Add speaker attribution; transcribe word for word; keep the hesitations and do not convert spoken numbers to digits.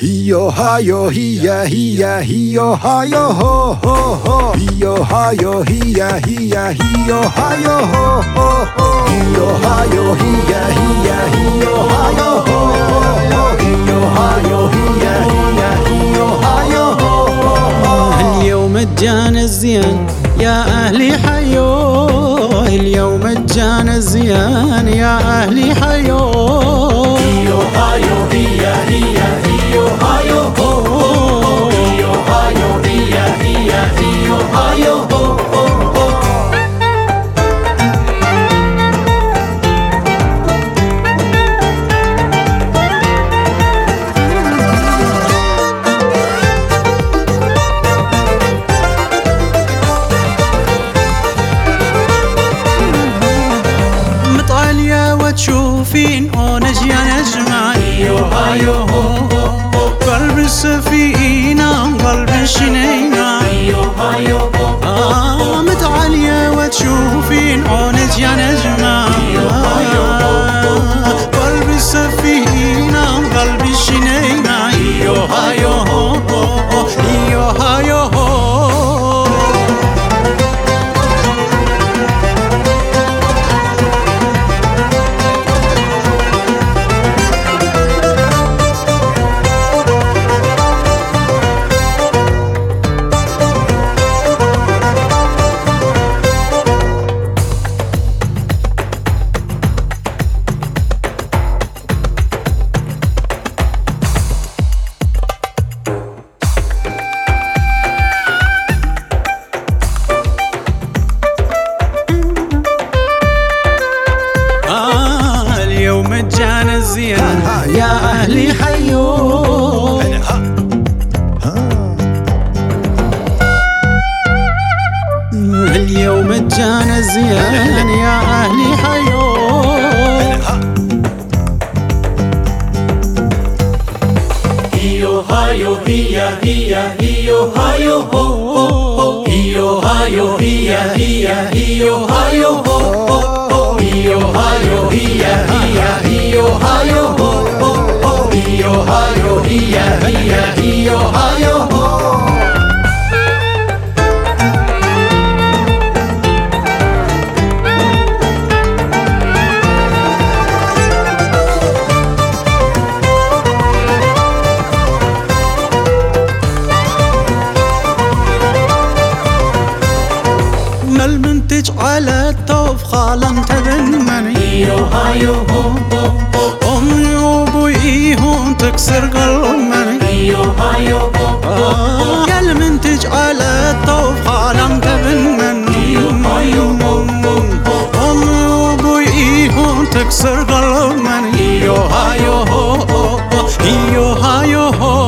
Speaker 1: Hiyo hayo hiya hiya hiyo hayo ho ho ho hiyo hayo hiya hiya hiyo hayo ho ho ho hiyo hayo hiya hiya hiyo hayo ho ho ho hiyo hayo hiya hiya hiyo hayo ho ho ho
Speaker 2: اليوم جانا الزيان يا أهلي حيو اليوم جانا الزيان يا أهلي حيو
Speaker 1: hiyo hayo hiya hiya hiyo hayo ho ho hiyo hayo hiya hiya hiyo hayo ho ho ho
Speaker 2: تشوفين اونج يا نجمة
Speaker 1: hiyo hayo ho ho ho
Speaker 2: قلب السفينة قلب الشنينة
Speaker 1: hiyo hayo ho
Speaker 2: آه متعالية وتشوفين اونج يا نجمة قلب السفينة قلب الشنينة
Speaker 1: hiyo hayo ho ho ho
Speaker 2: هيو هايو هو مجانا الزيان يا أهلي حيو اليوم جانا الزيان يا أهلي حيو
Speaker 1: hiyo hayo hiya hiya hiyo hayo ho ho ho hiyo hayo hiya hiya hiyo hayo ho ho ho hiyo hayo hiya hiya hiyo hayo ho ho ho hiyo hayo hiya hiya hiyo hayo ho
Speaker 2: المنتج على الطوف خالن تبنمني
Speaker 1: hiyo hayo ho ho ho
Speaker 2: أمي وأبويهم تكسر قلبي
Speaker 1: hiyo hayo ho ho
Speaker 2: آه يا المنتج على الطوف خالن تبنمني أمي وأبويهم تكسر قلبي هيو هايو هو هيو هايو هو